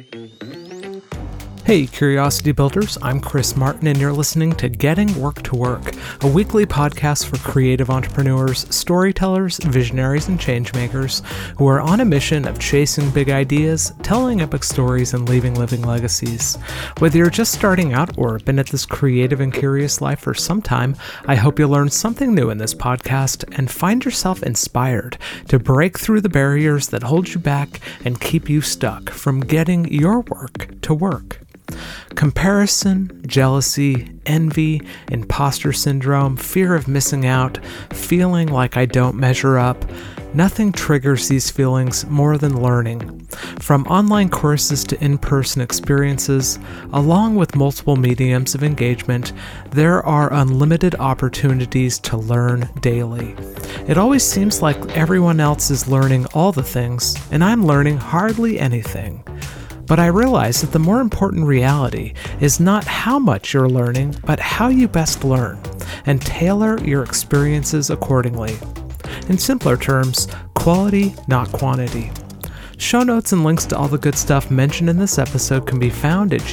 Hey, Curiosity Builders, I'm Chris Martin, and you're listening to Getting Work to Work, a weekly podcast for creative entrepreneurs, storytellers, visionaries, and changemakers who are on a mission of chasing big ideas, telling epic stories, and leaving living legacies. Whether you're just starting out or been at this creative and curious life for some time, I hope you'll learn something new in this podcast and find yourself inspired to break through the barriers that hold you back and keep you stuck from getting your work to work. Comparison, jealousy, envy, imposter syndrome, fear of missing out, feeling like I don't measure up. Nothing triggers these feelings more than learning. From online courses to in-person experiences, along with multiple mediums of engagement, there are unlimited opportunities to learn daily. It always seems like everyone else is learning all the things, and I'm learning hardly anything. But I realize that the more important reality is not how much you're learning, but how you best learn, and tailor your experiences accordingly. In simpler terms, quality, not quantity. Show notes and links to all the good stuff mentioned in this episode can be found at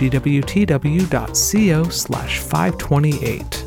gwtw.co/528.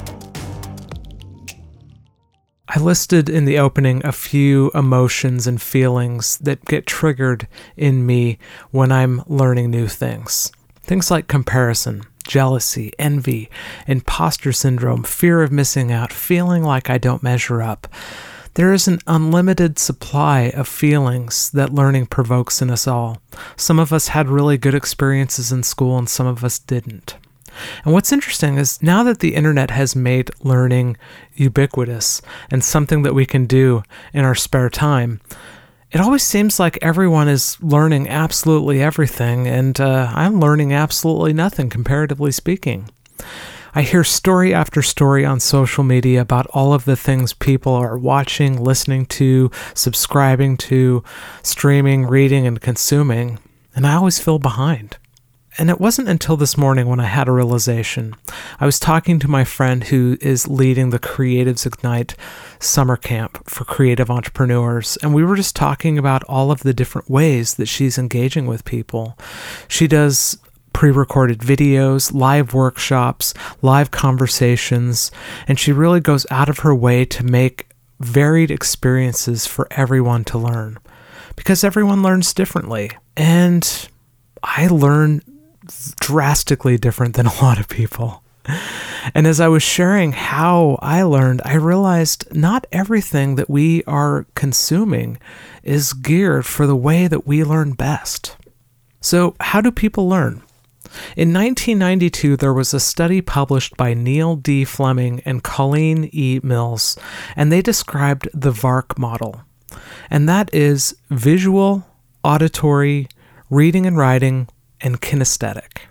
I listed in the opening a few emotions and feelings that get triggered in me when I'm learning new things. Things like comparison, jealousy, envy, imposter syndrome, fear of missing out, feeling like I don't measure up. There is an unlimited supply of feelings that learning provokes in us all. Some of us had really good experiences in school and some of us didn't. And what's interesting is now that the internet has made learning ubiquitous and something that we can do in our spare time, it always seems like everyone is learning absolutely everything, and I'm learning absolutely nothing, comparatively speaking. I hear story after story on social media about all of the things people are watching, listening to, subscribing to, streaming, reading, and consuming, and I always feel behind. And it wasn't until this morning when I had a realization. I was talking to my friend who is leading the Creatives Ignite summer camp for creative entrepreneurs, and we were just talking about all of the different ways that she's engaging with people. She does pre-recorded videos, live workshops, live conversations, and she really goes out of her way to make varied experiences for everyone to learn, because everyone learns differently, and I learn drastically different than a lot of people. And as I was sharing how I learned, I realized not everything that we are consuming is geared for the way that we learn best. So how do people learn? In 1992, there was a study published by Neil D. Fleming and Colleen E. Mills, and they described the VARK model. And that is visual, auditory, reading and writing, and kinesthetic.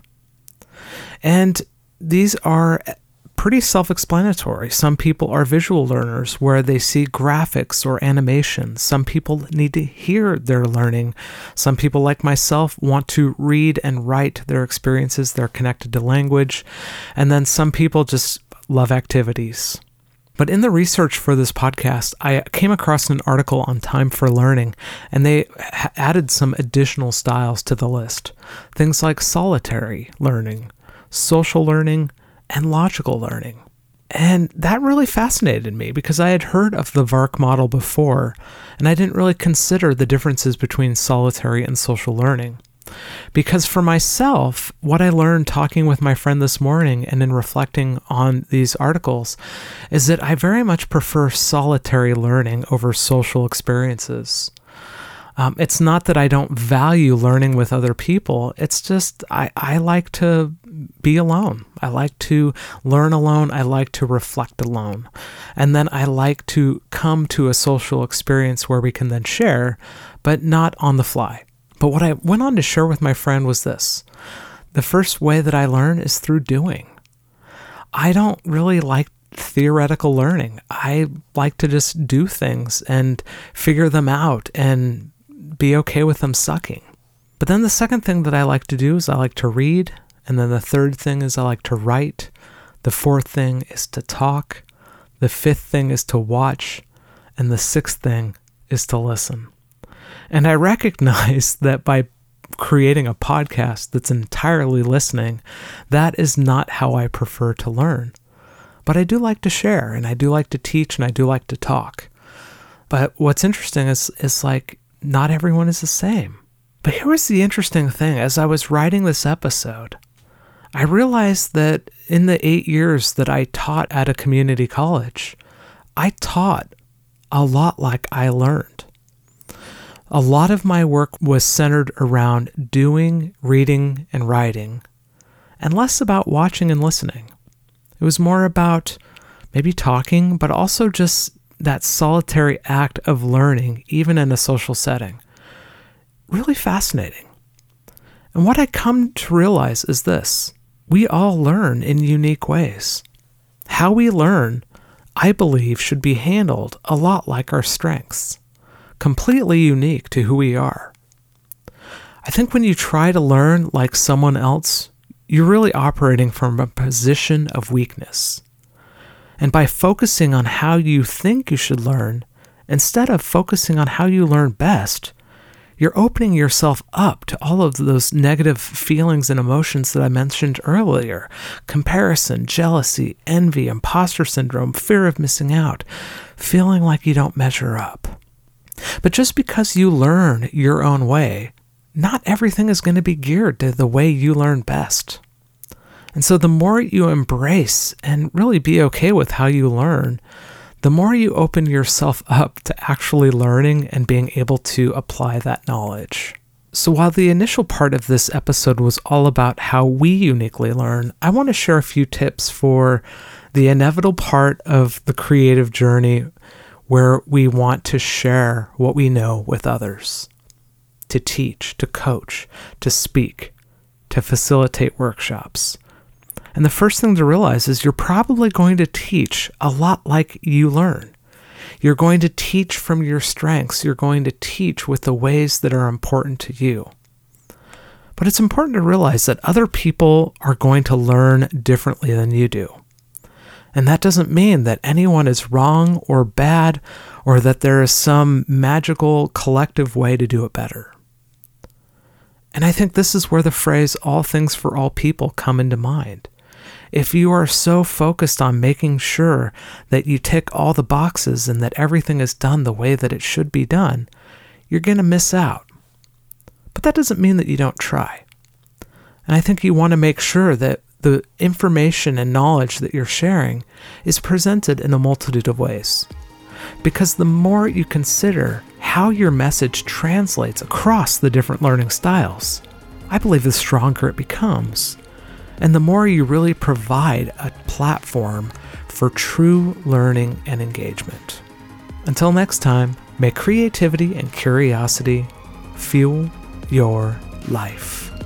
And these are pretty self-explanatory. Some people are visual learners where they see graphics or animation. Some people need to hear their learning. Some people, like myself, want to read and write their experiences. They're connected to language. And then some people just love activities. But in the research for this podcast, I came across an article on Time for Learning, and they added some additional styles to the list. Things like solitary learning, social learning, and logical learning. And that really fascinated me because I had heard of the VARK model before, and I didn't really consider the differences between solitary and social learning. Because for myself, what I learned talking with my friend this morning and in reflecting on these articles is that I very much prefer solitary learning over social experiences. It's not that I don't value learning with other people. It's just I like to be alone. I like to learn alone. I like to reflect alone. And then I like to come to a social experience where we can then share, but not on the fly. But what I went on to share with my friend was this. The first way that I learn is through doing. I don't really like theoretical learning. I like to just do things and figure them out and be okay with them sucking. But then the second thing that I like to do is I like to read. And then the third thing is I like to write. The fourth thing is to talk. The fifth thing is to watch. And the sixth thing is to listen. And I recognize that by creating a podcast that's entirely listening, that is not how I prefer to learn. But I do like to share, and I do like to teach, and I do like to talk. But what's interesting is like, not everyone is the same. But here was the interesting thing. As I was writing this episode, I realized that in the 8 years that I taught at a community college, I taught a lot like I learned. A lot of my work was centered around doing, reading, and writing, and less about watching and listening. It was more about maybe talking, but also just that solitary act of learning, even in a social setting. Really fascinating. And what I come to realize is this: we all learn in unique ways. How we learn, I believe, should be handled a lot like our strengths, completely unique to who we are. I think when you try to learn like someone else, you're really operating from a position of weakness. And by focusing on how you think you should learn, instead of focusing on how you learn best, you're opening yourself up to all of those negative feelings and emotions that I mentioned earlier: comparison, jealousy, envy, imposter syndrome, fear of missing out, feeling like you don't measure up. But just because you learn your own way, not everything is going to be geared to the way you learn best. And so the more you embrace and really be okay with how you learn, the more you open yourself up to actually learning and being able to apply that knowledge. So while the initial part of this episode was all about how we uniquely learn, I want to share a few tips for the inevitable part of the creative journey where we want to share what we know with others. To teach, to coach, to speak, to facilitate workshops. And the first thing to realize is you're probably going to teach a lot like you learn. You're going to teach from your strengths. You're going to teach with the ways that are important to you. But it's important to realize that other people are going to learn differently than you do. And that doesn't mean that anyone is wrong or bad, or that there is some magical collective way to do it better. And I think this is where the phrase "all things for all people" come into mind. If you are so focused on making sure that you tick all the boxes and that everything is done the way that it should be done, you're going to miss out. But that doesn't mean that you don't try. And I think you want to make sure that the information and knowledge that you're sharing is presented in a multitude of ways. Because the more you consider how your message translates across the different learning styles, I believe the stronger it becomes. And the more you really provide a platform for true learning and engagement. Until next time, may creativity and curiosity fuel your life.